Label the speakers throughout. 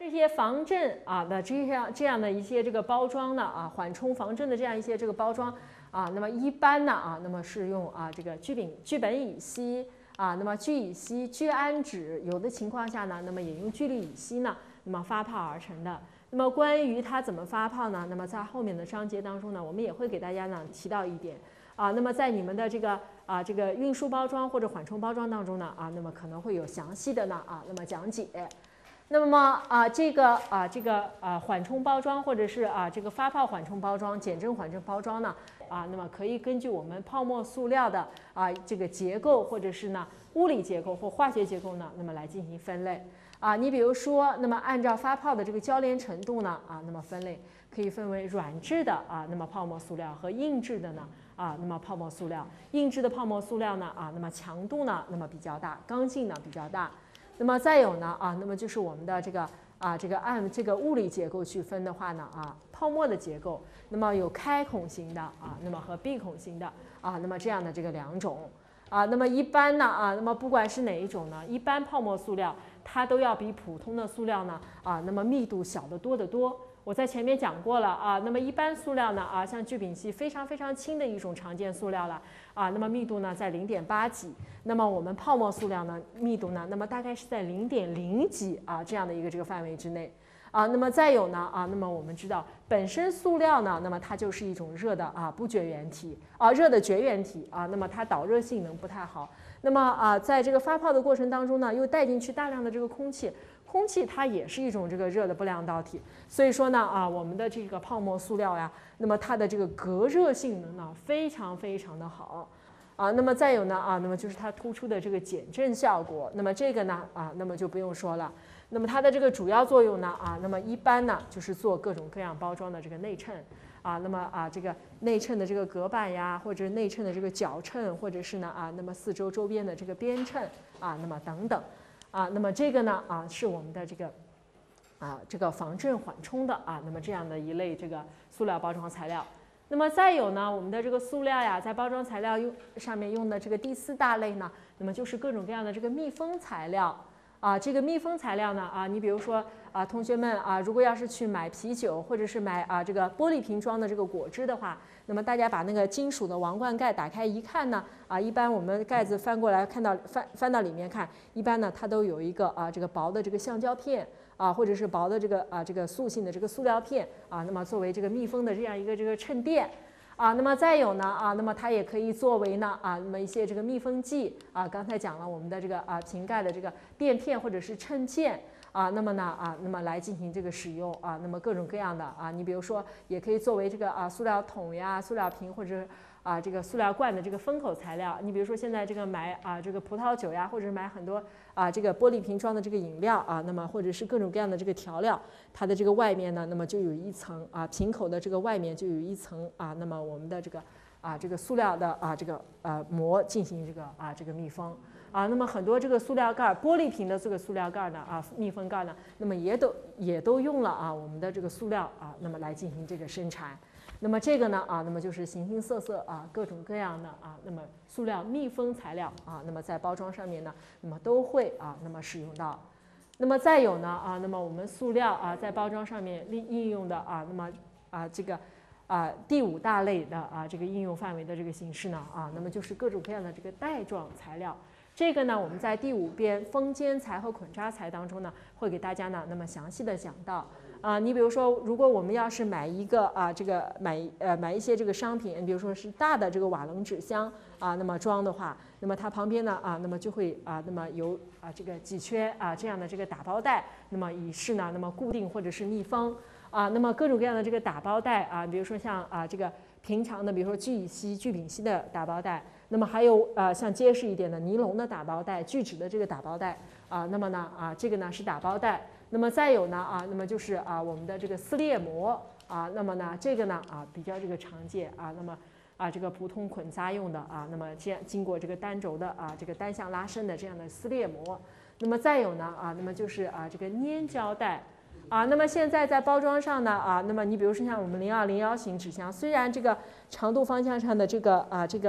Speaker 1: 这些防震啊的这样的一些这个包装呢啊，缓冲防震的这样一些这个包装啊，那么一般呢啊，那么是用这个聚苯乙烯啊，那么聚乙烯、聚氨酯，有的情况下呢，那么也用聚氯乙烯呢，那么发泡而成的。那么关于它怎么发泡呢？那么在后面的章节当中呢，我们也会给大家呢提到一点啊。那么在你们的这个运输包装或者缓冲包装当中呢啊，那么可能会有详细的呢那么讲解。那么这个缓冲包装或者是这个发泡缓冲包装、减震缓冲包装呢那么可以根据我们泡沫塑料的这个结构或者是呢物理结构或化学结构呢，那么来进行分类。你比如说，那么按照发泡的这个交联程度呢，那么分类可以分为软质的那么泡沫塑料和硬质的呢，那么泡沫塑料。硬质的泡沫塑料呢，那么强度呢，那么比较大，刚性呢比较大。那么再有呢，那么就是我们的这个按这个物理结构去分的话呢，泡沫的结构，那么有开孔型的那么和闭孔型的那么这样的这个两种。那么一般呢那么不管是哪一种呢，一般泡沫塑料它都要比普通的塑料呢那么密度小得多得多。我在前面讲过了那么一般塑料呢像聚丙烯非常非常轻的一种常见塑料了那么密度呢在0.8几，那么我们泡沫塑料呢密度呢那么大概是在0.0几这样的一个这个范围之内。那么再有呢那么我们知道本身塑料呢，那么它就是一种热的不绝缘体热的绝缘体那么它导热性能不太好。那么在这个发泡的过程当中呢，又带进去大量的这个空气，空气它也是一种这个热的不良导体。所以说呢我们的这个泡沫塑料呀，那么它的这个隔热性能呢非常非常的好。那么再有呢那么就是它突出的这个减震效果。那么这个呢那么就不用说了。那么它的这个主要作用呢那么一般呢就是做各种各样包装的这个内衬那么这个内衬的这个隔板呀，或者内衬的这个角衬，或者是呢那么四周周边的这个边衬那么等等那么这个呢是我们的这个防震缓冲的那么这样的一类这个塑料包装材料。那么再有呢，我们的这个塑料呀，在包装材料上面用的这个第4大类呢，那么就是各种各样的这个密封材料。这个密封材料呢你比如说同学们如果要是去买啤酒或者是买这个玻璃瓶装的这个果汁的话，那么大家把那个金属的王冠盖打开一看呢一般我们盖子翻过来看到翻到里面看，一般呢它都有一个这个薄的这个橡胶片或者是薄的这个塑性的这个塑料片那么作为这个密封的这样一个这个衬垫。那么再有呢那么它也可以作为呢那么一些这个密封剂刚才讲了我们的这个瓶盖的这个垫片或者是衬件那么呢那么来进行这个使用那么各种各样的你比如说也可以作为这个塑料桶呀、塑料瓶或者这个塑料罐的这个封口材料。你比如说现在这个买这个葡萄酒呀，或者是买很多这个玻璃瓶装的这个饮料那么或者是各种各样的这个调料，它的这个外面呢，那么就有一层瓶口的这个外面就有一层那么我们的这个塑料的这个膜进行这个密封那么很多这个塑料盖、玻璃瓶的这个塑料盖呢密封盖呢，那么也都用了我们的这个塑料那么来进行这个生产。那么这个呢那么就是形形色色各种各样的那么塑料密封材料那么在包装上面呢，那么都会那么使用到。那么再有呢那么我们塑料在包装上面应用的那么这个第5大类的这个应用范围的这个形式呢那么就是各种各样的这个带状材料。这个呢我们在第5编封间材和捆扎材当中呢会给大家呢那么详细的讲到。你比如说，如果我们要是买一个这个买一些这个商品，比如说是大的这个瓦楞纸箱那么装的话，那么它旁边呢那么就会那么有这个几圈这样的这个打包袋，那么以示呢那么固定或者是密封那么各种各样的这个打包袋比如说像这个平常的，比如说聚乙烯、聚丙烯的打包袋，那么还有像结实一点的尼龙的打包袋、聚酯的这个打包袋那么呢这个呢是打包袋。那么再有呢那么就是我们的这个撕裂膜那么呢这个呢比较这个常见那么这个普通捆扎用的那么这样经过这个单轴的这个单向拉伸的这样的撕裂膜。那么再有呢那么就是这个粘胶带那么现在在包装上呢那么你比如说像我们0201型纸箱，虽然这个长度方向上的这个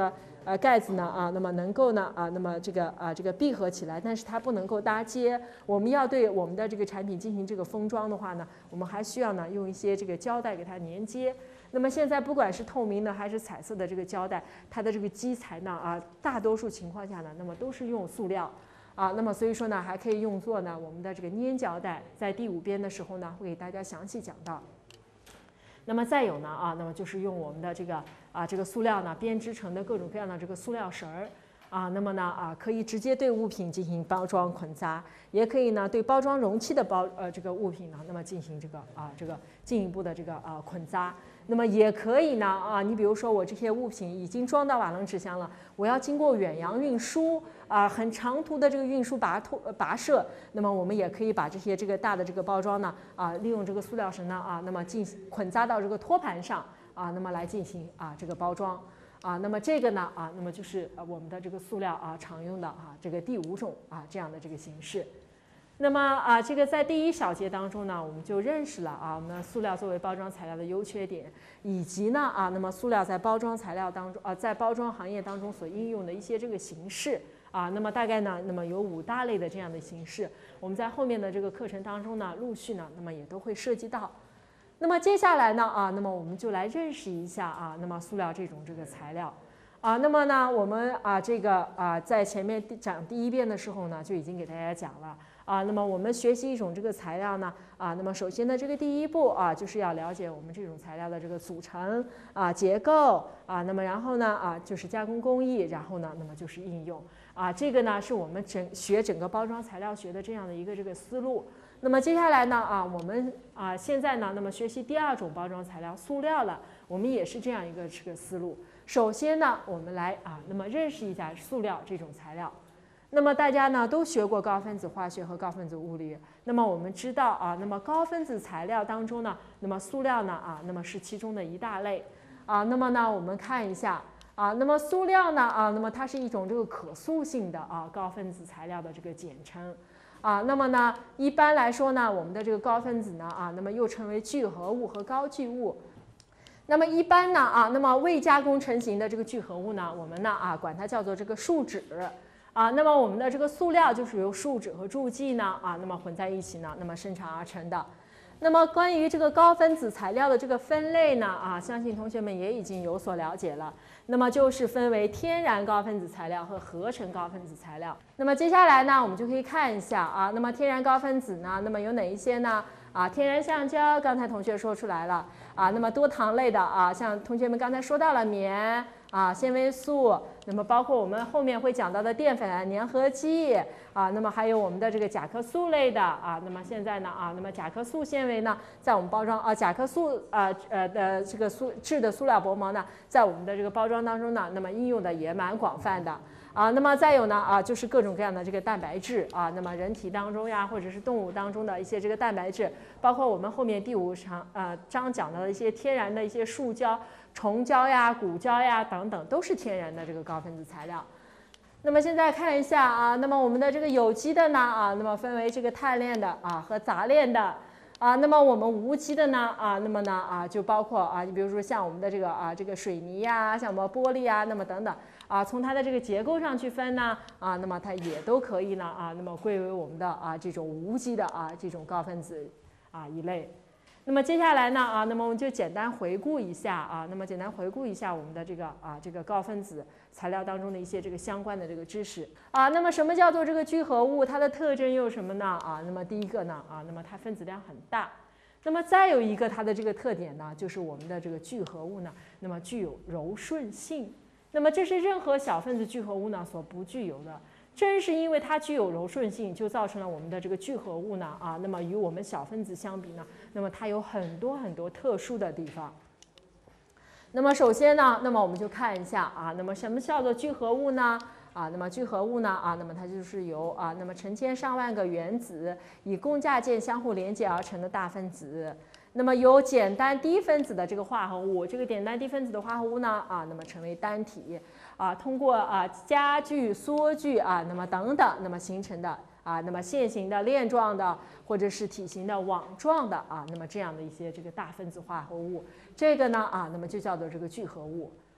Speaker 1: 盖子呢那么能够呢那么这个闭合起来，但是它不能够搭接。我们要对我们的这个产品进行这个封装的话呢，我们还需要呢用一些这个胶带给它连接。那么现在不管是透明的还是彩色的这个胶带，它的这个基材呢大多数情况下呢，那么都是用塑料。那么所以说呢，还可以用作呢我们的这个粘胶带，在第5编的时候呢，会给大家详细讲到。那么再有呢那么就是用我们的这个塑料呢编织成的各种各样的这个塑料绳儿。那么呢可以直接对物品进行包装捆扎，也可以呢对包装容器的这个物品呢，那么进行这个进一步的这个捆扎。那么也可以呢你比如说我这些物品已经装到瓦楞纸箱了，我要经过远洋运输很长途的这个运输跋涉，那么我们也可以把这个大的这个包装呢利用这个塑料绳呢那么进行捆扎到这个托盘上那么来进行这个包装。那么这个呢那么就是我们的这个塑料常用的这个第5种这样的这个形式。那么这个在第1小节当中呢，我们就认识了我们塑料作为包装材料的优缺点，以及呢那么塑料在包装材料当中在包装行业当中所应用的一些这个形式那么大概呢那么有5大类的这样的形式，我们在后面的这个课程当中呢陆续呢那么也都会涉及到。那么接下来呢那么我们就来认识一下那么塑料这种这个材料。那么呢我们这个在前面讲第1遍的时候呢就已经给大家讲了。那么我们学习一种这个材料呢那么首先的这个第1步就是要了解我们这种材料的这个组成结构那么然后呢就是加工工艺，然后呢那么就是应用这个呢是我们学整个包装材料学的这样的一个这个思路。那么接下来呢我们现在呢那么学习第2种包装材料塑料了，我们也是这样一个这个思路。首先呢我们来那么认识一下塑料这种材料。那么大家呢都学过高分子化学和高分子物理，那么我们知道那么高分子材料当中呢，那么塑料呢那么是其中的一大类那么呢我们看一下那么塑料呢那么它是一种这个可塑性的高分子材料的这个简称那么呢一般来说呢，我们的这个高分子呢那么又称为聚合物和高聚物。那么一般呢那么未加工成型的这个聚合物呢，我们呢管它叫做这个树脂。那么我们的这个塑料就是由树脂和助剂呢那么混在一起呢，那么生产而成的。那么关于这个高分子材料的这个分类呢相信同学们也已经有所了解了。那么就是分为天然高分子材料和合成高分子材料。那么接下来呢，我们就可以看一下那么天然高分子呢，那么有哪一些呢？天然橡胶，刚才同学说出来了那么多糖类的像同学们刚才说到了棉纤维素，那么包括我们后面会讲到的淀粉粘合剂那么还有我们的这个甲壳素类的那么现在呢那么甲壳素纤维呢，在我们包装甲壳素的这个制的塑料薄膜呢，在我们的这个包装当中呢，那么应用的也蛮广泛的那么再有呢就是各种各样的这个蛋白质那么人体当中呀，或者是动物当中的一些这个蛋白质，包括我们后面第5章讲到的一些天然的一些树胶、虫胶呀、骨胶呀等等，都是天然的这个高分子材料。那么现在看一下那么我们的这个有机的呢那么分为这个碳链的和杂链的那么我们无机的呢那么呢就包括你比如说像我们的这个水泥呀，像我们玻璃呀，那么等等从它的这个结构上去分呢那么它也都可以呢那么归为我们的这种无机的这种高分子一类。那么接下来呢那么我们就简单回顾一下那么简单回顾一下我们的这个高分子材料当中的一些这个相关的这个知识那么什么叫做这个聚合物？它的特征又什么呢那么第一个呢那么它分子量很大。那么再有一个它的这个特点呢，就是我们的这个聚合物呢，那么具有柔顺性。那么这是任何小分子聚合物呢所不具有的。正是因为它具有柔顺性，就造成了我们的这个聚合物呢那么与我们小分子相比呢，那么它有很多很多特殊的地方。那么首先呢，那么我们就看一下那么什么叫做聚合物呢？那么聚合物呢那么它就是由那么成千上万个原子以共价键相互连接而成的大分子。那么由简单低分子的这个化合物，这个简单低分子的化合物呢那么成为单体通过加聚、缩聚那么等等，那么形成的那么线形的、链状的，或者是体型的网状的那么这样的一些这个大分子化合物，这个呢那么就叫做这个聚合物。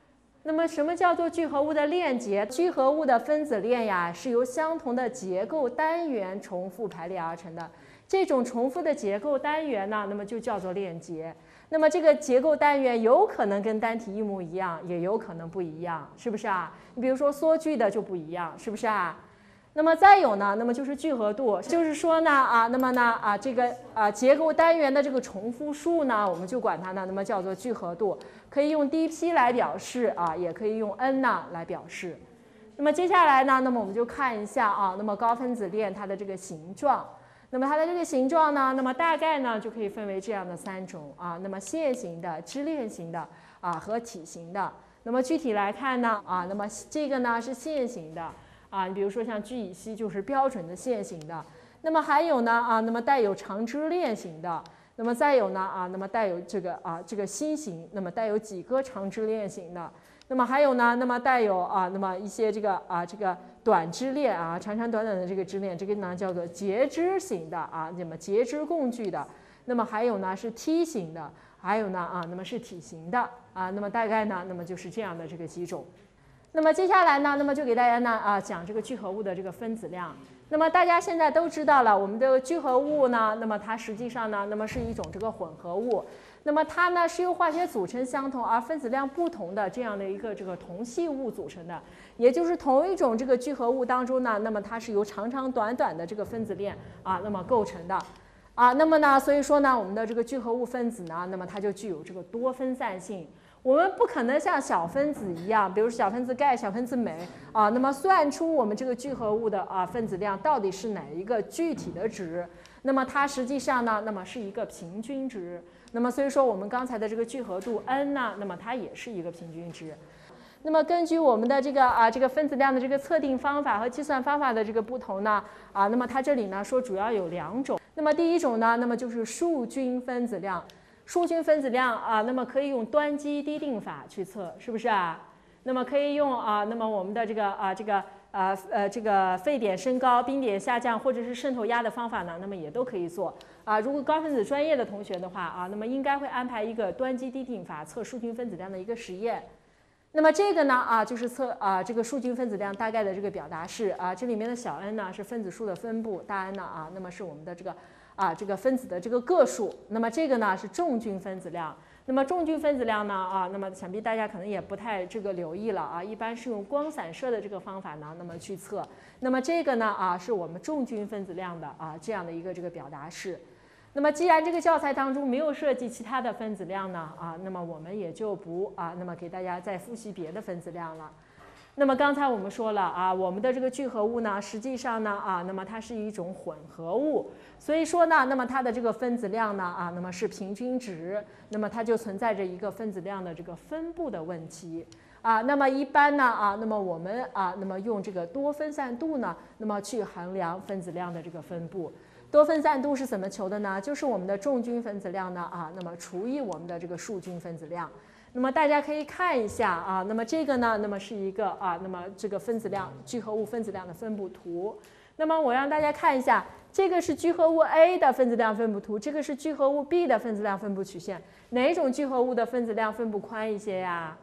Speaker 1: 那么什么叫做聚合物的链结？聚合物的分子链呀，是由相同的结构单元重复排列而成的。这种重复的结构单元呢，那么就叫做链结。那么这个结构单元有可能跟单体一模一样，也有可能不一样，是不是啊？你比如说缩聚的就不一样，是不是啊？那么再有呢，那么就是聚合度，就是说呢那么呢这个结构单元的这个重复数呢，我们就管它呢，那么叫做聚合度，可以用 dP 来表示也可以用 n 呢来表示。那么接下来呢，那么我们就看一下那么高分子链它的这个形状。那么它的这个形状呢，那么大概呢就可以分为这样的3种那么线型的、支链型的和体型的。那么具体来看呢那么这个呢是线型的。你比如说像聚乙烯就是标准的线型的，那么还有呢那么带有长支链型的，那么再有呢那么带有这个锌型，那么带有几个长支链型的，那么还有呢那么带有那么一些这个短支链长长短短的这个支链，这个呢叫做节支型的那么节支共聚的，那么还有呢是梯形的，还有呢那么是体型的那么大概呢那么就是这样的这个几种。那么接下来呢，那么就给大家呢讲这个聚合物的这个分子量。那么大家现在都知道了，我们的聚合物呢，那么它实际上呢，那么是一种这个混合物。那么它呢是由化学组成相同而分子量不同的这样的一个这个同系物组成的，也就是同一种这个聚合物当中呢，那么它是由长长短短的这个分子链那么构成的那么呢，所以说呢，我们的这个聚合物分子呢，那么它就具有这个多分散性。我们不可能像小分子一样，比如小分子钙、小分子镁那么算出我们这个聚合物的分子量到底是哪一个具体的值。那么它实际上呢，那么是一个平均值。那么所以说我们刚才的这个聚合度 n 呢，那么它也是一个平均值。那么根据我们的这个分子量的这个测定方法和计算方法的这个不同呢那么它这里呢说主要有2种。那么第一种呢，那么就是数均分子量。数均分子量那么可以用端基滴定法去测，是不是啊？那么可以用那么我们的这个沸点升高、冰点下降或者是渗透压的方法呢，那么也都可以做如果高分子专业的同学的话那么应该会安排一个端基滴定法测数均分子量的一个实验。那么这个呢就是测这个数均分子量大概的这个表达式这里面的小 n 呢是分子数的分布，大 N 呢那么是我们的这个分子的这个个数。那么这个呢是重均分子量。那么重均分子量呢那么想必大家可能也不太这个留意了一般是用光散射的这个方法呢那么去测。那么这个呢是我们重均分子量的这样的一个这个表达式。那么既然这个教材当中没有涉及其他的分子量呢那么我们也就不那么给大家再复习别的分子量了。那么刚才我们说了我们的这个聚合物呢，实际上呢那么它是一种混合物，所以说呢，那么它的这个分子量呢那么是平均值，那么它就存在着一个分子量的这个分布的问题那么一般呢那么我们那么用这个多分散度呢，那么去衡量分子量的这个分布。多分散度是怎么求的呢？就是我们的重均分子量呢那么除以我们的这个数均分子量。那么大家可以看一下那么这个呢，那么是一个那么这个分子量聚合物分子量的分布图。那么我让大家看一下，这个是聚合物 A 的分子量分布图，这个是聚合物 B 的分子量分布曲线。哪一种聚合物的分子量分布宽一些呀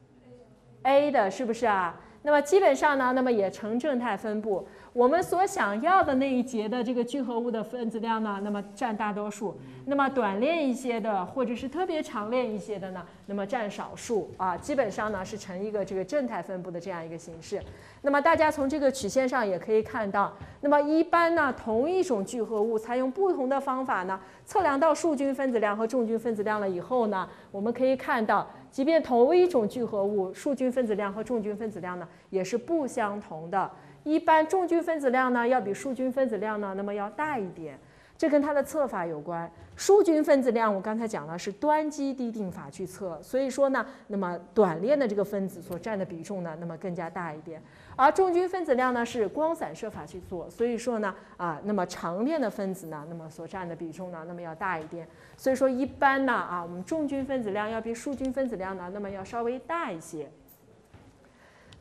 Speaker 1: ？A 的，是不是啊？那么基本上呢，那么也呈正态分布。我们所想要的那一节的这个聚合物的分子量呢，那么占大多数；那么短链一些的，或者是特别长链一些的呢，那么占少数基本上呢是呈一个这个正态分布的这样一个形式。那么大家从这个曲线上也可以看到，那么一般呢同一种聚合物采用不同的方法呢，测量到数均分子量和重均分子量了以后呢，我们可以看到，即便同一种聚合物，数均分子量和重均分子量呢也是不相同的。一般重均分子量呢要比数均分子量呢那么要大一点，这跟它的测法有关。数均分子量我刚才讲了是端基滴定法去测，所以说呢，那么短链的这个分子所占的比重呢那么更加大一点。而重均分子量呢是光散射法去做，所以说呢那么长链的分子呢那么所占的比重呢那么要大一点。所以说一般呢我们重均分子量要比数均分子量呢那么要稍微大一些。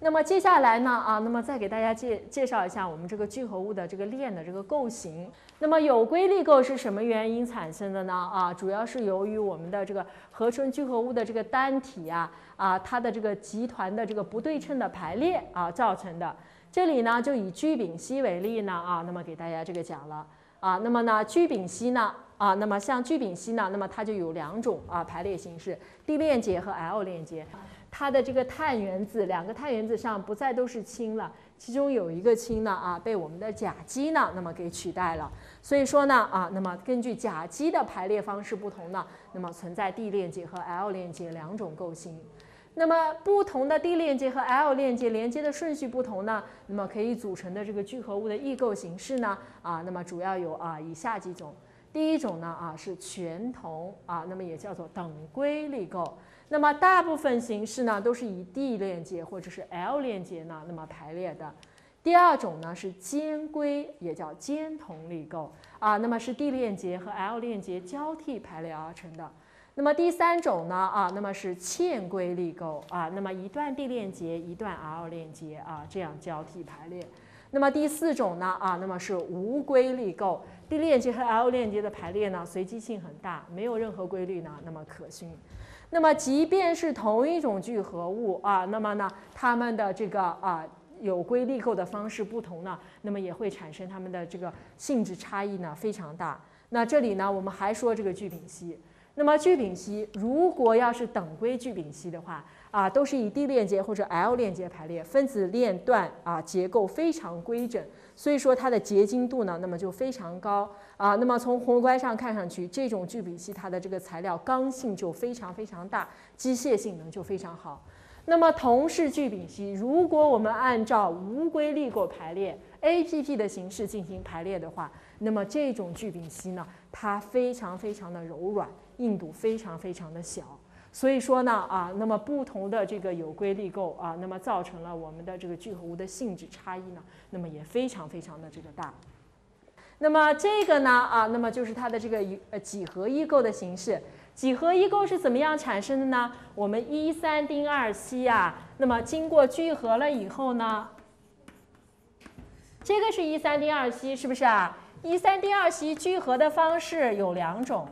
Speaker 1: 那么接下来呢那么再给大家介绍一下我们这个聚合物的这个链的这个构型。那么有硅粒构是什么原因产生的呢？主要是由于我们的这个合成聚合物的这个单体它的这个集团的这个不对称的排列造成的。这里呢就以聚丙烯为例呢那么给大家这个讲了那么呢聚丙烯呢那么像聚丙烯呢，那么它就有2种排列形式 ，D 链结和 L 链结。它的这个碳原子，2个碳原子上不再都是氢了，其中有一个氢呢被我们的甲基呢那么给取代了。所以说呢那么根据甲基的排列方式不同呢，那么存在 D 链结和 L 链结2种构型。那么不同的 D 链结和 L 链结连接的顺序不同呢，那么可以组成的这个聚合物的异构形式呢那么主要有以下几种。第一种呢是全同那么也叫做等硅粒构。那么大部分形式呢都是以 D 链结或者是 L 链结呢那么排列的。第二种呢是间硅，也叫间同粒构那么是 D 链结和 L 链结交替排列而成的。那么第三种呢那么是嵌硅粒构那么一段 D 链结一段 L 链结这样交替排列。那么第四种呢那么是无硅粒构 ，D 链结和 L 链结的排列呢随机性很大，没有任何规律呢那么可循。那么即便是同一种聚合物那么呢它们的这个有硅粒构的方式不同呢，那么也会产生它们的这个性质差异呢非常大。那这里呢我们还说这个聚丙烯。那么聚丙烯如果要是等硅聚丙烯的话都是以 D 链结或者 L 链结排列，分子链段结构非常规整，所以说它的结晶度呢那么就非常高那么从宏观上看上去，这种聚丙烯它的这个材料刚性就非常非常大，机械性能就非常好。那么同是聚丙烯，如果我们按照无硅粒构排列 APP 的形式进行排列的话，那么这种聚丙烯呢它非常非常的柔软，硬度非常非常的小。所以说呢那么不同的这个有硅粒构那么造成了我们的这个聚合物的性质差异呢，那么也非常非常的这个大。那么这个呢那么就是它的这个几何异构的形式。几何异构是怎么样产生的呢？我们1,3丁2烯那么经过聚合了以后呢，这个是1,3丁2烯，是不是1,3丁2烯聚合的方式有2种。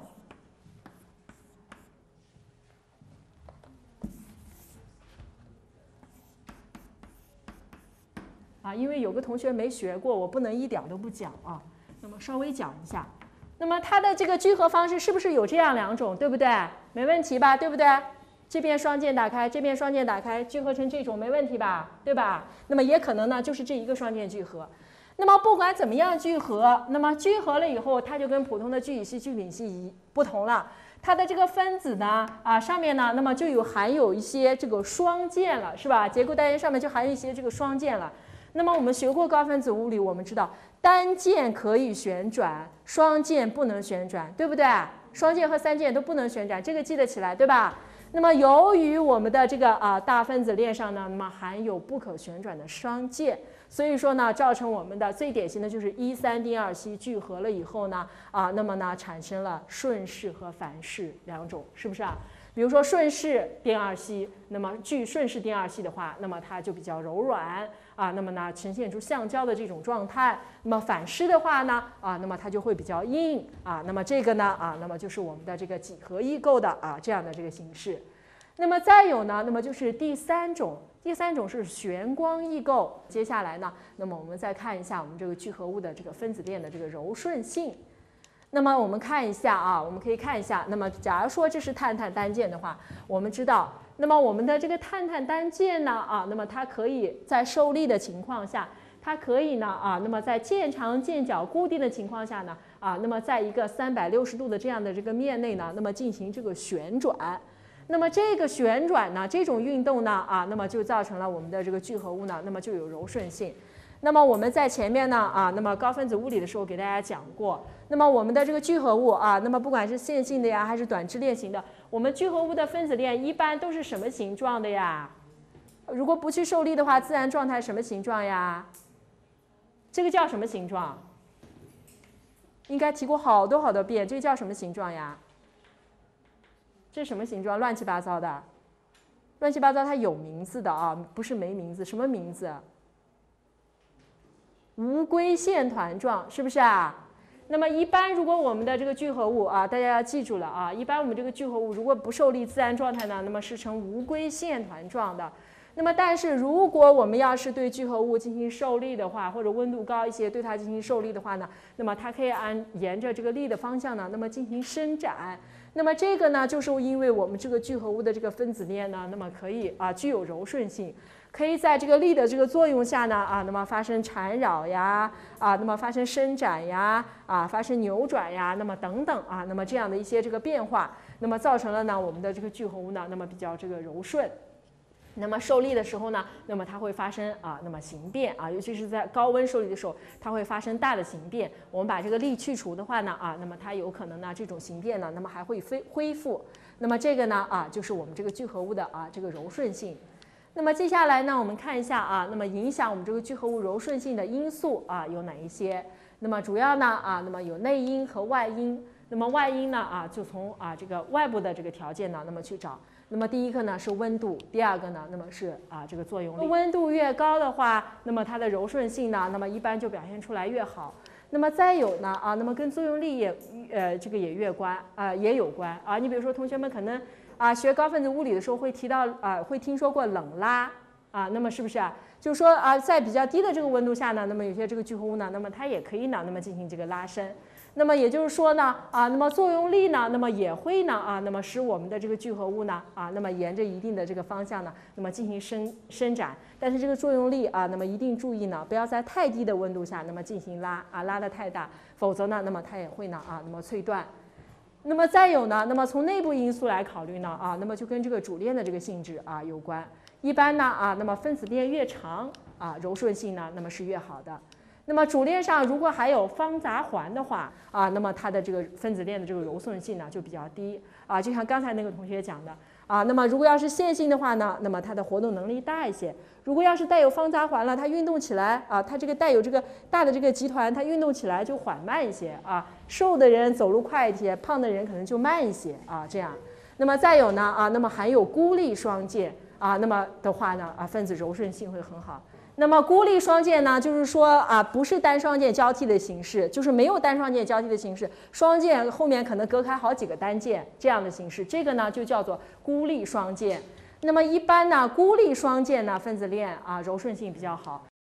Speaker 1: 因为有个同学没学过，我不能一点都不讲那么稍微讲一下。那么它的这个聚合方式是不是有这样2种，对不对？没问题吧，对不对？这边双键打开，这边双键打开，聚合成这种没问题吧，对吧？那么也可能呢就是这一个双键聚合。那么不管怎么样聚合，那么聚合了以后，它就跟普通的聚乙烯、聚丙烯不同了。它的这个分子呢上面呢那么就含有一些这个双键了，是吧？结构单元上面就含有一些这个双键了。那么我们学过高分子物理，我们知道单键可以旋转，双键不能旋转，对不对？双键和3键都不能旋转，这个记得起来，对吧？那么由于我们的这个大分子链上呢，那么含有不可旋转的双键，所以说呢，造成我们的最典型的就是1,3丁2烯聚合了以后呢那么呢产生了顺式和反式2种，是不是比如说顺式丁2烯，那么聚顺式丁2烯的话，那么它就比较柔软那么呢呈现出橡胶的这种状态。那么反式的话呢那么它就会比较硬那么这个呢那么就是我们的这个几何异构的这样的这个形式。那么再有呢，那么就是第三种是旋光异构。接下来呢，那么我们再看一下我们这个聚合物的这个分子链的这个柔顺性。那么我们看一下我们可以看一下，那么假如说这是碳碳单键的话，我们知道，那么我们的这个碳碳单键呢那么它可以在受力的情况下，它可以呢那么在键长键角固定的情况下呢那么在一个360度的这样的这个面内呢，那么进行这个旋转。那么这个旋转呢，这种运动呢那么就造成了我们的这个聚合物呢，那么就有柔顺性。那么我们在前面呢那么高分子物理的时候给大家讲过，那么我们的这个聚合物那么不管是线性的呀，还是短支链型的，我们聚合物的分子链一般都是什么形状的呀？如果不去受力的话，自然状态什么形状呀？这个叫什么形状？应该提过好多好多遍，这个叫什么形状呀？这是什么形状？乱七八糟的。 乱七八糟它有名字的啊，不是没名字，什么名字？无硅线团状，是不是啊？那么一般如果我们的这个聚合物啊，大家要记住了啊，一般我们这个聚合物如果不受力自然状态呢，那么是呈无硅线团状的。那么但是如果我们要是对聚合物进行受力的话，或者温度高一些对它进行受力的话呢，那么它可以沿着这个力的方向呢，那么进行伸展。那么这个呢，就是因为我们这个聚合物的这个分子链呢，那么可以具有柔顺性。可以在这个力的这个作用下呢，那么发生缠绕呀，那么发生伸展呀，发生扭转呀，那么等等那么这样的一些这个变化，那么造成了呢我们的这个聚合物呢，那么比较这个柔顺。那么受力的时候呢，那么它会发生那么形变尤其是在高温受力的时候，它会发生大的形变。我们把这个力去除的话呢，那么它有可能呢这种形变呢，那么还会恢复。那么这个呢就是我们这个聚合物的这个柔顺性。那么接下来呢，我们看一下那么影响我们这个聚合物柔顺性的因素有哪一些？那么主要呢那么有内因和外因。那么外因呢就从这个外部的这个条件呢，那么去找。那么第一个呢是温度，第二个呢那么是这个作用力。温度越高的话，那么它的柔顺性呢，那么一般就表现出来越好。那么再有呢那么跟作用力这个也有关。你比如说同学们可能学高分子物理的时候会提到会听说过冷拉那么是不是就是说在比较低的这个温度下呢，那么有些这个聚合物呢，那么它也可以呢，那么进行这个拉伸。那么也就是说呢那么作用力呢，那么也会呢那么使我们的这个聚合物呢那么沿着一定的这个方向呢，那么进行伸展。但是这个作用力那么一定注意呢，不要在太低的温度下那么进行拉得太大，否则呢，那么它也会呢那么脆断。那么再有呢，那么从内部因素来考虑呢那么就跟这个主链的这个性质有关。一般呢那么分子链越长柔顺性呢那么是越好的。那么主链上如果还有方杂环的话那么它的这个分子链的这个柔顺性呢就比较低就像刚才那个同学讲的那么如果要是线性的话呢，那么它的活动能力大一些。如果要是带有方杂环了，它运动起来它这个带有这个大的这个集团，它运动起来就缓慢一些瘦的人走路快一些，胖的人可能就慢一些这样。那么再有呢那么含有孤立双键那么的话呢分子柔顺性会很好。那么孤立双键呢，就是说不是单双键交替的形式，就是没有单双键交替的形式，双键后面可能隔开好几个单键这样的形式，这个呢就叫做孤立双键。那么一般呢，孤立双键呢分子链柔顺性比较好。